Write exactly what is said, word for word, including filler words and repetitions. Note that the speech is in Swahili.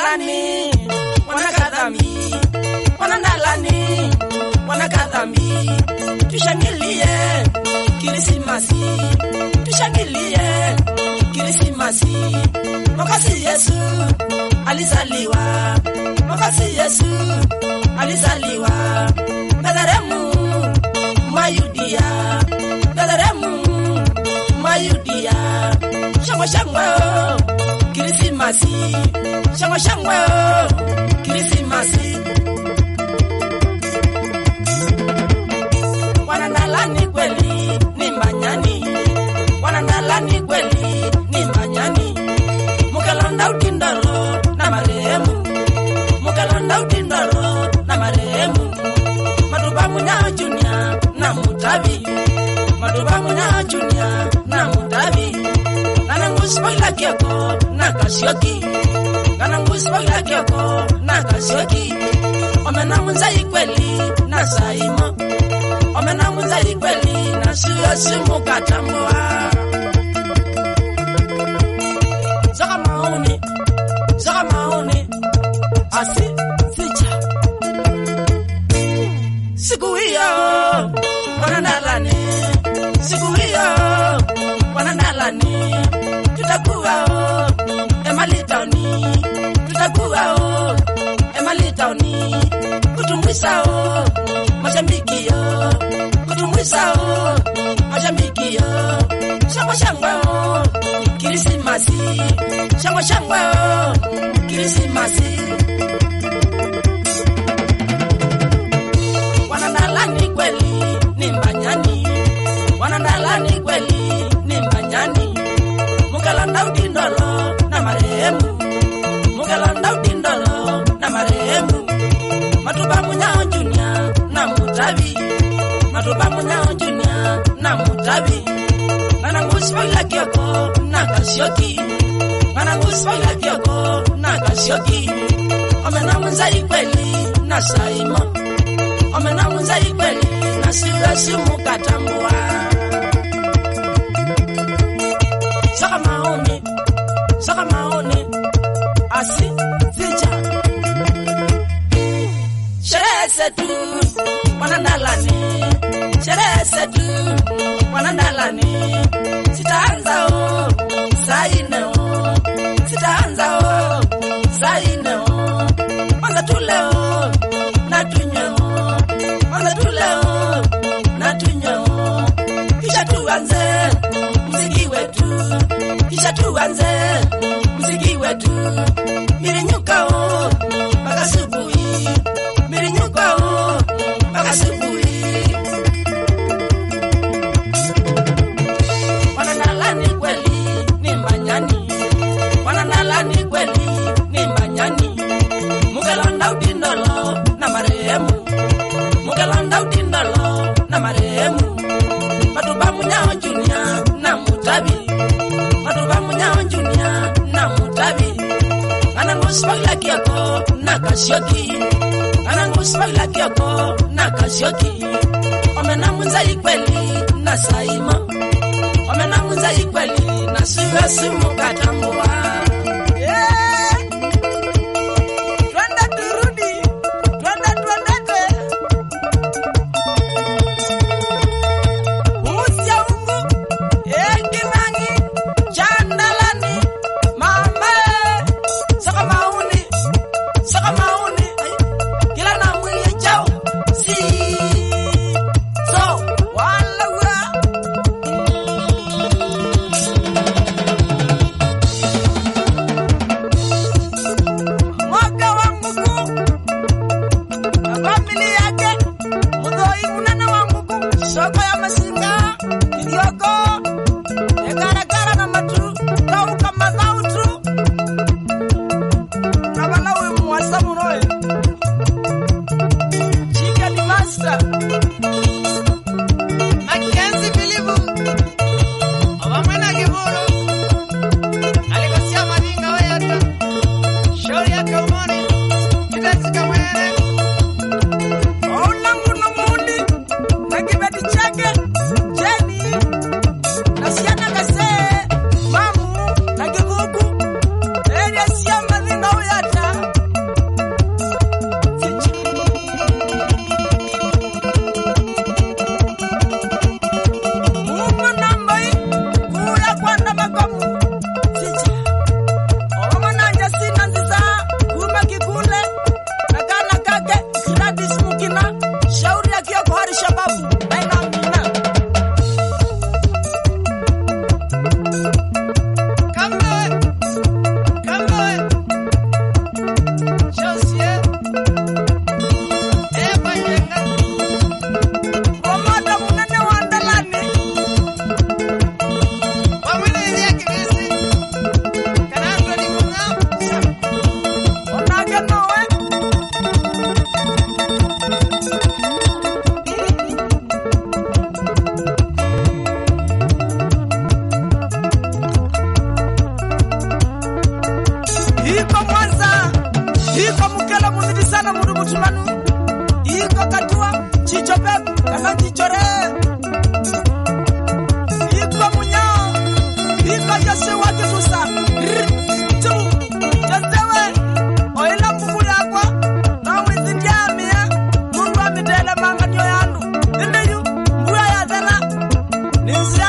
Wanandalani, wanakadhambi, wanandalani, wanakadhambi. Tushangilie Krismasi, tushangilie Krismasi. Wakati Yesu alizaliwa, wakati Yesu alizaliwa. Bethlehemu Mayudia, Bethlehemu Mayudia. Shangwe shangwe Krismasi, shangwe shangwe Krismasi. Wanandalani kweli ni manyani, wanandalani kweli ni manyani. Mukalonda utindoro na marehemu, mukalonda utindoro na marehemu. Maduba Munyao Junior na Mutabi, Maduba Munyao Junior na Mutabi. Kananguspoila Kioko na Kasioki, Kananguspoila Kioko na Kasioki. Omena Munzai kweli na Saimo, Omena Munzai kweli na Suasimu Katambua. Zaka maoni, zaka maoni, asi ficha. Siku hiyo wanandalani, siku hiyo wanandalani. Tutakuwa o Emalitaoni, tutakuwa o Emalitaoni. Kutumwisa o mashambiki yo, kutumwisa o mashambiki yo. Shangwe shangwe o Krismasi, shangwe shangwe o Krismasi. Wanandalani kweli ni mbanyani, wanandalani kweli ni mbanyani. Mukalonda utindoro na marehemu, mukalonda utindoro na marehemu. Maduba Munyao Junior na Mutabi, Maduba Munyao Junior na Mutabi. Kananguspoila Kioko na Kasioki, Kananguspoila Kioko na Kasioki. Omena Munzai kweli na Saimo, Omena Munzai kweli na Suasimu Katambua. Saka maoni, saka maoni, asi ficha. Sherehe zetu wanandalani, sherehe zetu wanandalani. Sitaanza o saa nne o, sitaanza o saa nne o. Kwanza tule o na tunywe o, kwanza tule o na tunywe o. Kisha tuanze muziki wetu, kisha tuanze muziki wetu. Mirinyuka o mpaka asubuhi, mirinyuka o mpaka asubuhi. Wanandalani kweli ni manyani, wanandalani kweli ni manyani. Mukalonda utindoro na marehemu, mukalonda utindoro na marehemu. Maduba Munyao Junior na Mutabi, Maduba Munyao Junior na Mutabi. Kananguspoila Kioko na Kasioki, Kananguspoila Kioko na Kasioki. Omena Munzai kweli na Saimo, Omena Munzai kweli na Suasimu Katambua. na mudu mutumanu iko katua chichope kana chichore iko munyao iko jose wake tusa tu jazewe oila mbukula kwa na wizindiamia mundu wa midele manga nyo yandu indeyu mbua ya zela ninsi